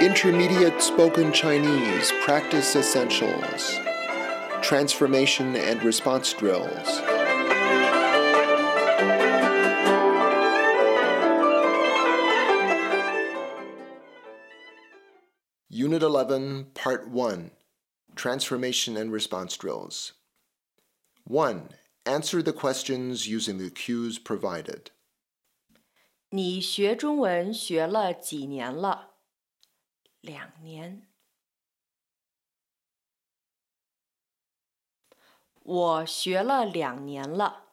Intermediate Spoken Chinese Practice Essentials. Transformation and Response Drills. Unit 11, Part 1. Transformation and Response Drills. 1. Answer the questions using the cues provided. 你学中文学了几年了？2年。我学了2年了。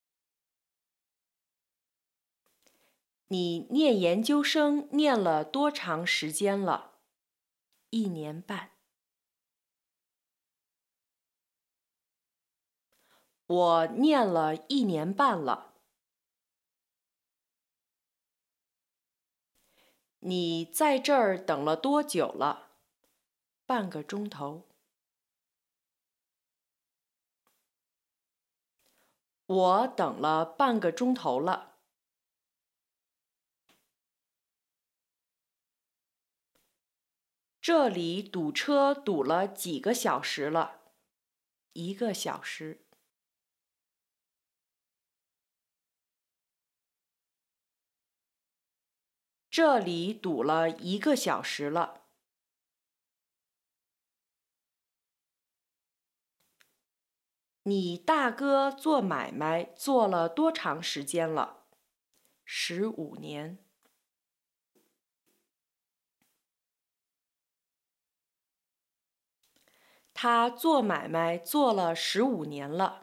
你念研究生念了多长时间了？1年半。我念了1年半了。你在这儿等了多久了？半个钟头。我等了半个钟头了。这里堵车堵了几个小时了？1个小时。这里堵了1个小时了。你大哥做买卖做了多长时间了？15年。他做买卖做了15年了。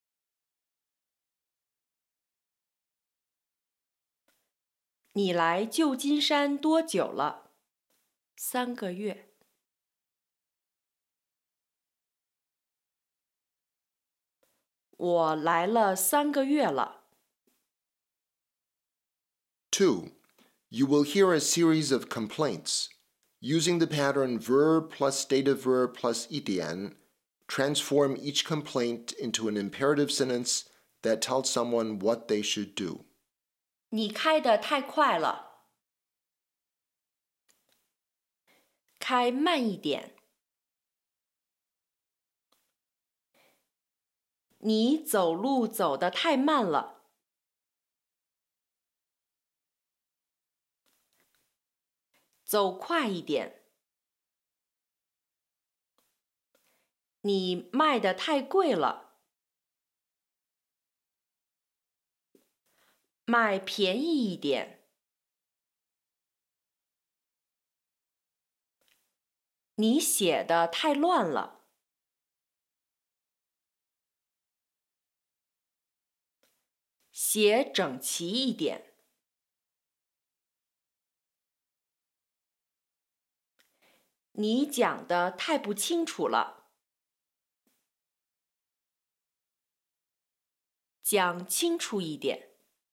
你来旧金山多久了？3个月。我来了3个月了。 2. You will hear a series of complaints. Using the pattern verb plus dative verb plus idian, transform each complaint into an imperative sentence that tells someone what they should do. 你开得太快了，开慢一点。你走路走得太慢了，走快一点。你卖得太贵了，卖便宜一点。你写得太乱了，写整齐一点。你讲得太不清楚了，讲清楚一点。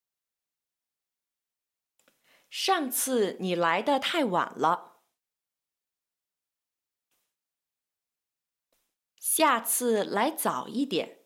上次你来得太晚了，下次来早一点。